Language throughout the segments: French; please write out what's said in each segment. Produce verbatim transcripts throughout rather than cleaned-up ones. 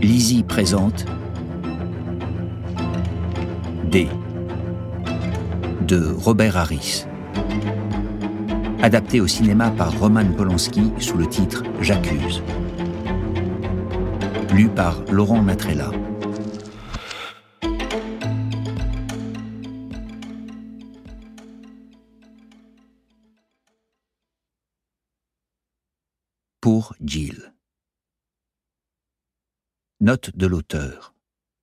Lizzie présente D de Robert Harris. Adapté au cinéma par Roman Polanski sous le titre J'accuse. Lu par Laurent Matrella. Pour Jill. Note de l'auteur.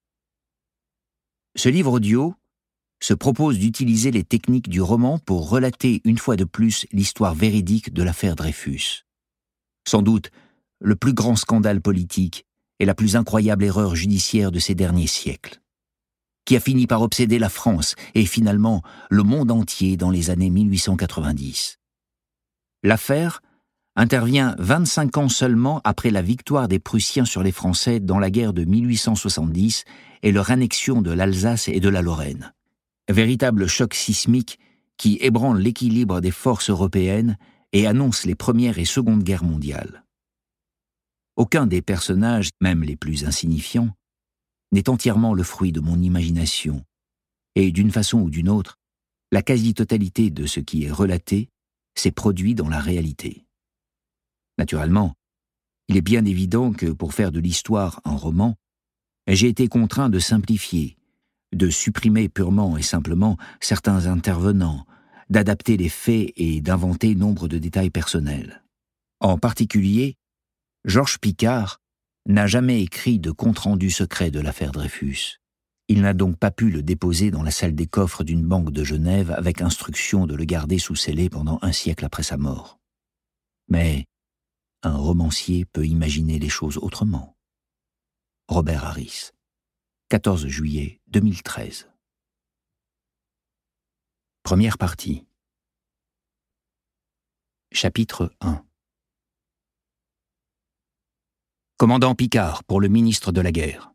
Ce livre audio se propose d'utiliser les techniques du roman pour relater une fois de plus l'histoire véridique de l'affaire Dreyfus. Sans doute le plus grand scandale politique et la plus incroyable erreur judiciaire de ces derniers siècles, qui a fini par obséder la France et finalement le monde entier dans les années mille huit cent quatre-vingt-dix. L'affaire intervient vingt-cinq ans seulement après la victoire des Prussiens sur les Français dans la guerre de mille huit cent soixante-dix et leur annexion de l'Alsace et de la Lorraine. Véritable choc sismique qui ébranle l'équilibre des forces européennes et annonce les Premières et Secondes Guerres mondiales. Aucun des personnages, même les plus insignifiants, n'est entièrement le fruit de mon imagination, et d'une façon ou d'une autre, la quasi-totalité de ce qui est relaté s'est produit dans la réalité. Naturellement, il est bien évident que pour faire de l'histoire un roman, j'ai été contraint de simplifier, de supprimer purement et simplement certains intervenants, d'adapter les faits et d'inventer nombre de détails personnels. En particulier, Georges Picard n'a jamais écrit de compte-rendu secret de l'affaire Dreyfus. Il n'a donc pas pu le déposer dans la salle des coffres d'une banque de Genève avec instruction de le garder sous scellé pendant un siècle après sa mort. Mais un romancier peut imaginer les choses autrement. Robert Harris, quatorze juillet deux mille treize. Première partie. Chapitre un. Commandant Picard pour le ministre de la Guerre.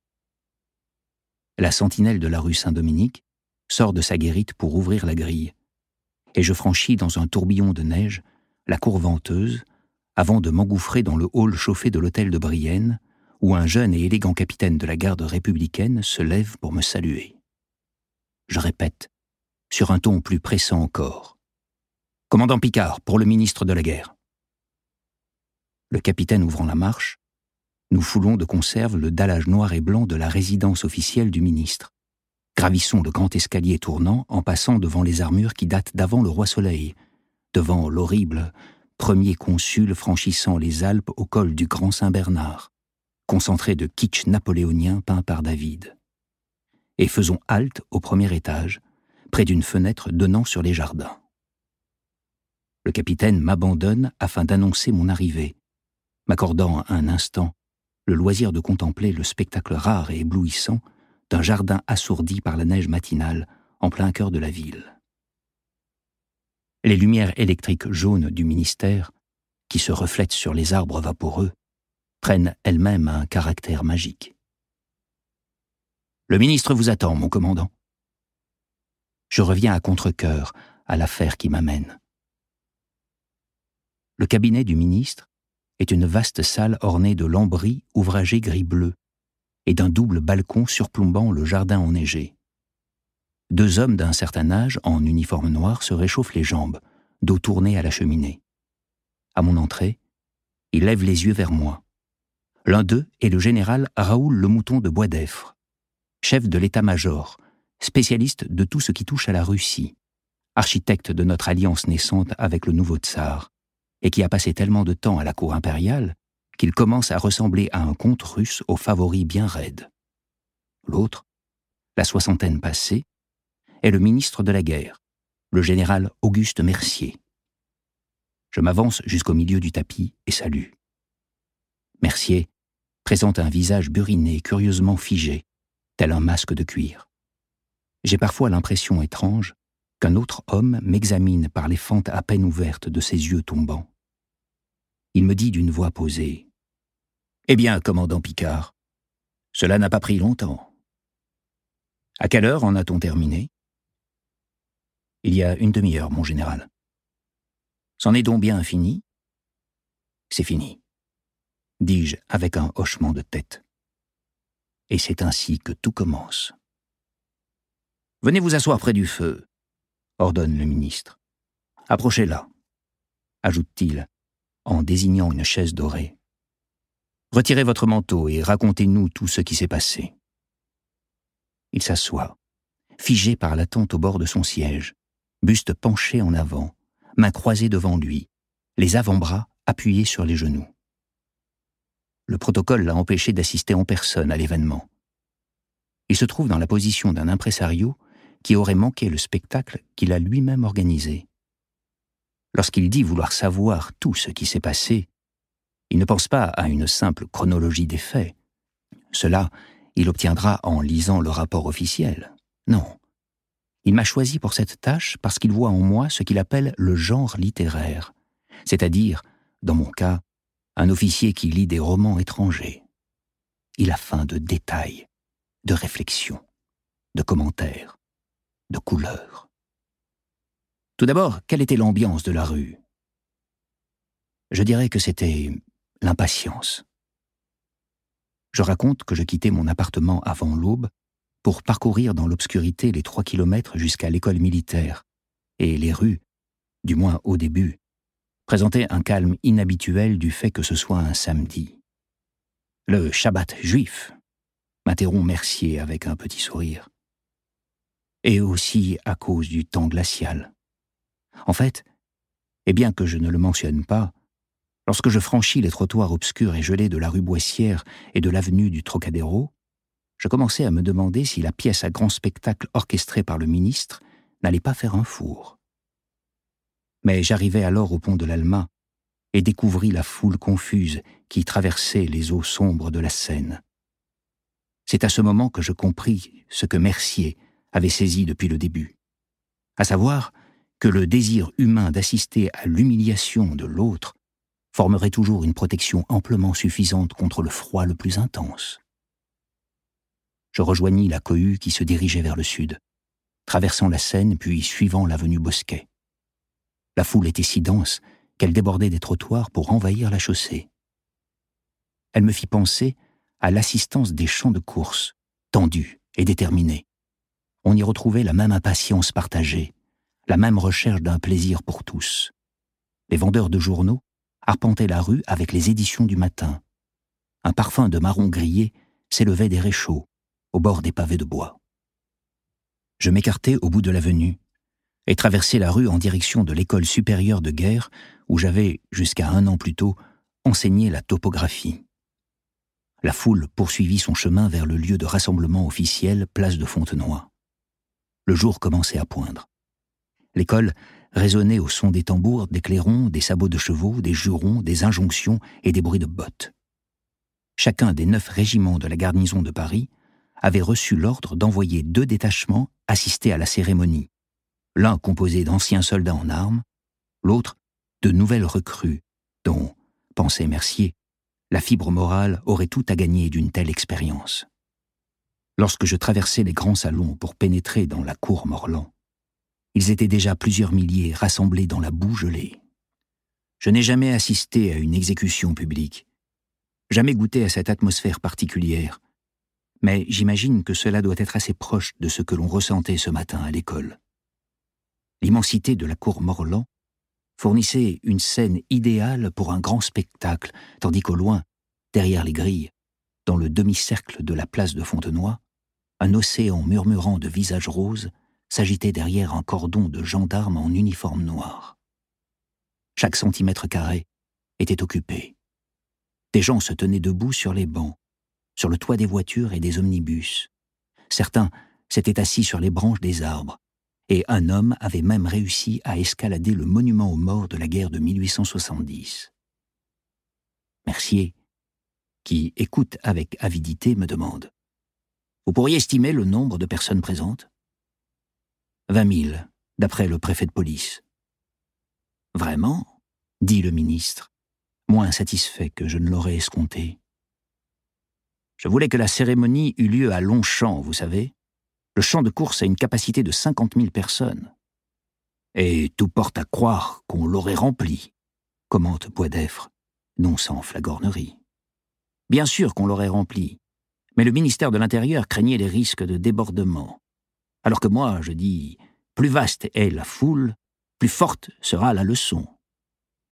La sentinelle de la rue Saint-Dominique sort de sa guérite pour ouvrir la grille, et je franchis dans un tourbillon de neige la cour venteuse avant de m'engouffrer dans le hall chauffé de l'hôtel de Brienne, où un jeune et élégant capitaine de la garde républicaine se lève pour me saluer. Je répète, sur un ton plus pressant encore. « Commandant Picard, pour le ministre de la Guerre. » Le capitaine ouvrant la marche, nous foulons de conserve le dallage noir et blanc de la résidence officielle du ministre. Gravissons le grand escalier tournant en passant devant les armures qui datent d'avant le roi Soleil, devant l'horrible premier consul franchissant les Alpes au col du Grand Saint-Bernard, concentré de kitsch napoléonien peint par David. Et faisons halte au premier étage, près d'une fenêtre donnant sur les jardins. Le capitaine m'abandonne afin d'annoncer mon arrivée, m'accordant un instant le loisir de contempler le spectacle rare et éblouissant d'un jardin assourdi par la neige matinale en plein cœur de la ville. Les lumières électriques jaunes du ministère, qui se reflètent sur les arbres vaporeux, prennent elles-mêmes un caractère magique. « Le ministre vous attend, mon commandant. » Je reviens à contre-cœur à l'affaire qui m'amène. Le cabinet du ministre est une vaste salle ornée de lambris ouvragés gris-bleu et d'un double balcon surplombant le jardin enneigé. Deux hommes d'un certain âge, en uniforme noir, se réchauffent les jambes, dos tourné à la cheminée. À mon entrée, ils lèvent les yeux vers moi. L'un d'eux est le général Raoul Lemouton de Boisdeffre, chef de l'état-major, spécialiste de tout ce qui touche à la Russie, architecte de notre alliance naissante avec le nouveau tsar, et qui a passé tellement de temps à la cour impériale qu'il commence à ressembler à un comte russe aux favoris bien raides. L'autre, la soixantaine passée, est le ministre de la Guerre, le général Auguste Mercier. Je m'avance jusqu'au milieu du tapis et salue. Mercier présente un visage buriné, curieusement figé, tel un masque de cuir. J'ai parfois l'impression étrange qu'un autre homme m'examine par les fentes à peine ouvertes de ses yeux tombants. Il me dit d'une voix posée : « Eh bien, commandant Picard, cela n'a pas pris longtemps. À quelle heure en a-t-on terminé ? » « Il y a une demi-heure, mon général. » « C'en est donc bien fini ? » « C'est fini, dis-je avec un hochement de tête. Et c'est ainsi que tout commence. « Venez vous asseoir près du feu », ordonne le ministre. « Approchez-la », ajoute-t-il, en désignant une chaise dorée. « Retirez votre manteau et racontez-nous tout ce qui s'est passé. » Il s'assoit, figé par l'attente au bord de son siège, buste penché en avant, mains croisées devant lui, les avant-bras appuyés sur les genoux. Le protocole l'a empêché d'assister en personne à l'événement. Il se trouve dans la position d'un impresario qui aurait manqué le spectacle qu'il a lui-même organisé. Lorsqu'il dit vouloir savoir tout ce qui s'est passé, il ne pense pas à une simple chronologie des faits. Cela, il obtiendra en lisant le rapport officiel. Non. Il m'a choisi pour cette tâche parce qu'il voit en moi ce qu'il appelle le genre littéraire, c'est-à-dire, dans mon cas, un officier qui lit des romans étrangers. Il a faim de détails, de réflexions, de commentaires, de couleurs. Tout d'abord, quelle était l'ambiance de la rue ? Je dirais que c'était l'impatience. Je raconte que je quittais mon appartement avant l'aube pour parcourir dans l'obscurité les trois kilomètres jusqu'à l'école militaire, et les rues, du moins au début, présentaient un calme inhabituel du fait que ce soit un samedi. Le Shabbat juif, m'interrompt Mercier avec un petit sourire. Et aussi à cause du temps glacial. En fait, et bien que je ne le mentionne pas, lorsque je franchis les trottoirs obscurs et gelés de la rue Boissière et de l'avenue du Trocadéro, je commençais à me demander si la pièce à grand spectacle orchestrée par le ministre n'allait pas faire un four. Mais j'arrivai alors au pont de l'Alma et découvris la foule confuse qui traversait les eaux sombres de la Seine. C'est à ce moment que je compris ce que Mercier avait saisi depuis le début, à savoir que le désir humain d'assister à l'humiliation de l'autre formerait toujours une protection amplement suffisante contre le froid le plus intense. Je rejoignis la cohue qui se dirigeait vers le sud, traversant la Seine puis suivant l'avenue Bosquet. La foule était si dense qu'elle débordait des trottoirs pour envahir la chaussée. Elle me fit penser à l'assistance des champs de course, tendus et déterminés. On y retrouvait la même impatience partagée, la même recherche d'un plaisir pour tous. Les vendeurs de journaux arpentaient la rue avec les éditions du matin. Un parfum de marron grillé s'élevait des réchauds, au bord des pavés de bois. Je m'écartai au bout de l'avenue et traversai la rue en direction de l'école supérieure de guerre où j'avais, jusqu'à un an plus tôt, enseigné la topographie. La foule poursuivit son chemin vers le lieu de rassemblement officiel, place de Fontenoy. Le jour commençait à poindre. L'école résonnait au son des tambours, des clairons, des sabots de chevaux, des jurons, des injonctions et des bruits de bottes. Chacun des neuf régiments de la garnison de Paris avait reçu l'ordre d'envoyer deux détachements assister à la cérémonie, l'un composé d'anciens soldats en armes, l'autre de nouvelles recrues, dont, pensait Mercier, la fibre morale aurait tout à gagner d'une telle expérience. Lorsque je traversais les grands salons pour pénétrer dans la cour Morland, ils étaient déjà plusieurs milliers rassemblés dans la boue gelée. Je n'ai jamais assisté à une exécution publique, jamais goûté à cette atmosphère particulière, mais j'imagine que cela doit être assez proche de ce que l'on ressentait ce matin à l'école. L'immensité de la cour Morland fournissait une scène idéale pour un grand spectacle, tandis qu'au loin, derrière les grilles, dans le demi-cercle de la place de Fontenoy, un océan murmurant de visages roses s'agitait derrière un cordon de gendarmes en uniforme noir. Chaque centimètre carré était occupé. Des gens se tenaient debout sur les bancs, sur le toit des voitures et des omnibus. Certains s'étaient assis sur les branches des arbres, et un homme avait même réussi à escalader le monument aux morts de la guerre de mille huit cent soixante-dix. Mercier, qui écoute avec avidité, me demande « Vous pourriez estimer le nombre de personnes présentes ?» Vingt mille, d'après le préfet de police. « Vraiment ?» dit le ministre, moins satisfait que je ne l'aurais escompté. « Je voulais que la cérémonie eût lieu à Longchamp, vous savez. Le champ de course a une capacité de cinquante mille personnes. Et tout porte à croire qu'on l'aurait rempli, commente Poidèvre, non sans flagornerie. Bien sûr qu'on l'aurait rempli, Mais le ministère de l'Intérieur craignait les risques de débordement. Alors que moi, je dis, plus vaste est la foule, plus forte sera la leçon.